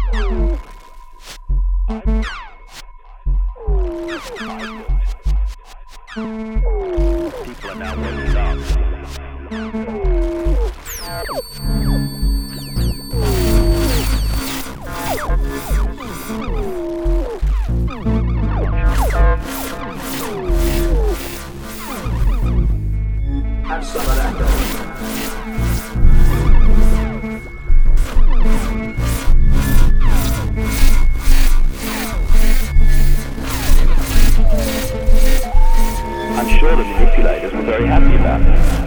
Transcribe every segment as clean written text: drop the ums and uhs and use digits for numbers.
People are now waking up. Have some of that going. I'm sure the manipulators were very happy about it.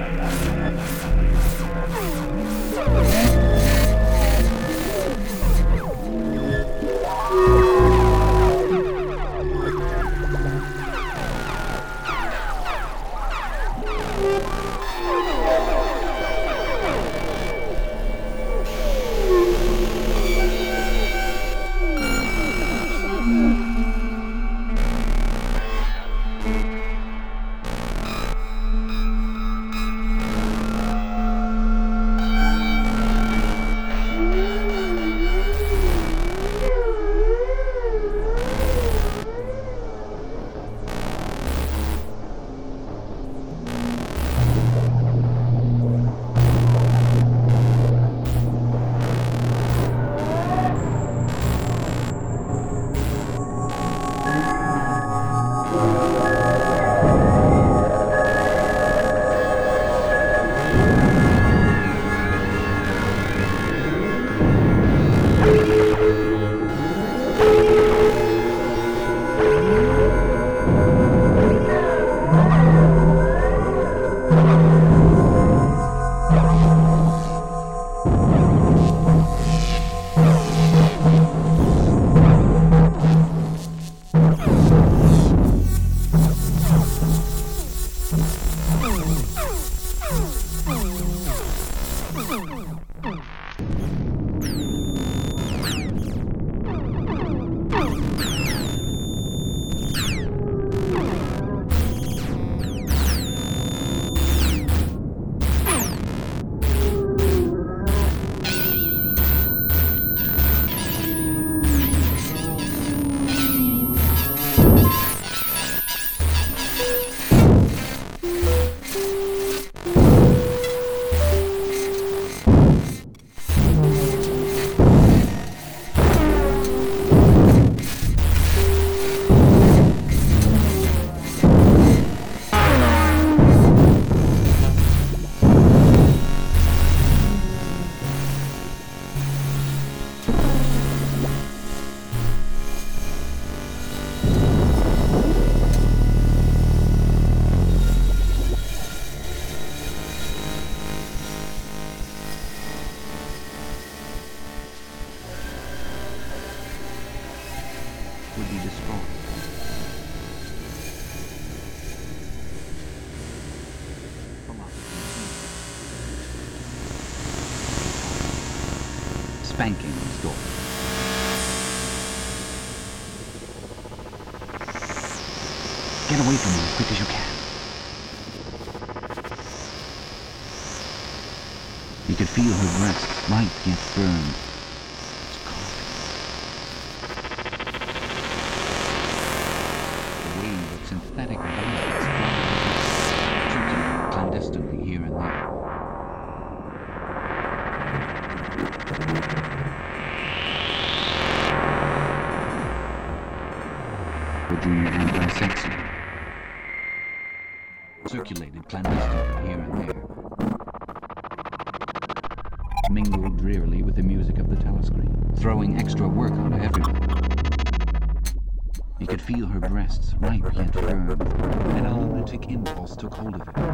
Would be destroyed. Spanking his daughter. Get away from me as quick as you can. He could feel her breasts, ripe yet firm. Synthetic violence shooting clandestinely here and there. The junior anti-sexy circulated clandestinely here and there, mingled drearily with the music of the telescreen, throwing extra work onto everyone. He could feel her breasts, ripe yet firm. An analytic impulse took hold of him.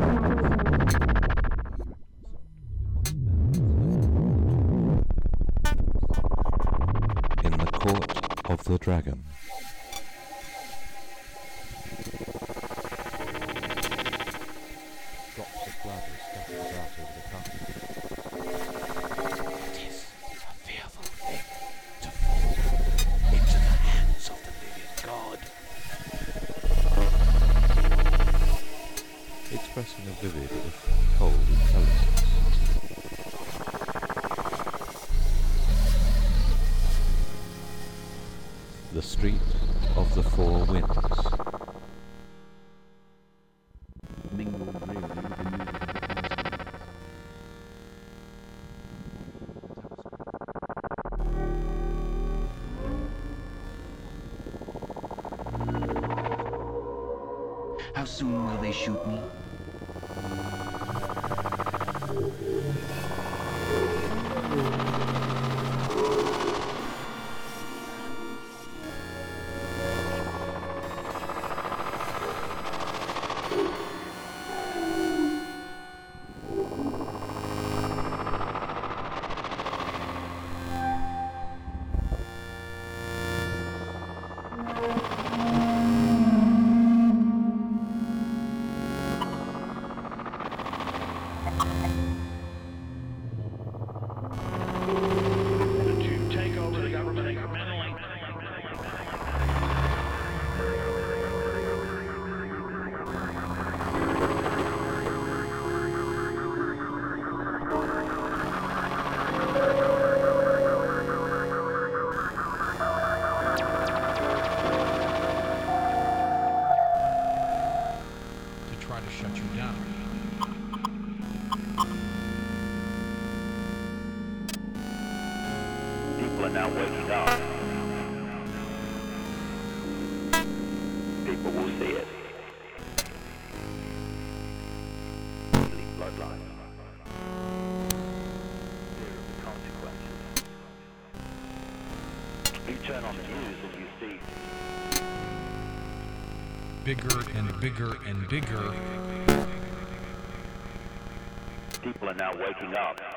In the Court of the Dragon. Drops of blood were scattered out over the carpet. It is a fearful thing to fall into the hands of the living God. Expressing a vivid if cold intelligence. The Street of the Four Winds. Mingled drearily with the music of the telescreen. How soon will they shoot me? To take over the government incrementally. To try to shut you down. People are now waking up. People will see it. Sleep bloodline. Fear of the consequences. You turn on the news and you see Bigger and bigger and bigger. people are now waking up.